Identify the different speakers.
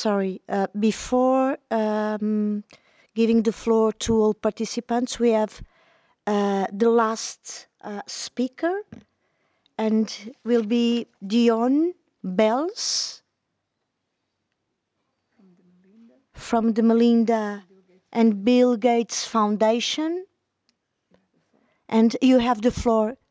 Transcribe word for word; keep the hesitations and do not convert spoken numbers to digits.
Speaker 1: sorry. Uh, before um, giving the floor to all participants, we have uh, the last uh, speaker, and will be Dion Bells from the Melinda and Bill Gates Foundation. And you have the floor.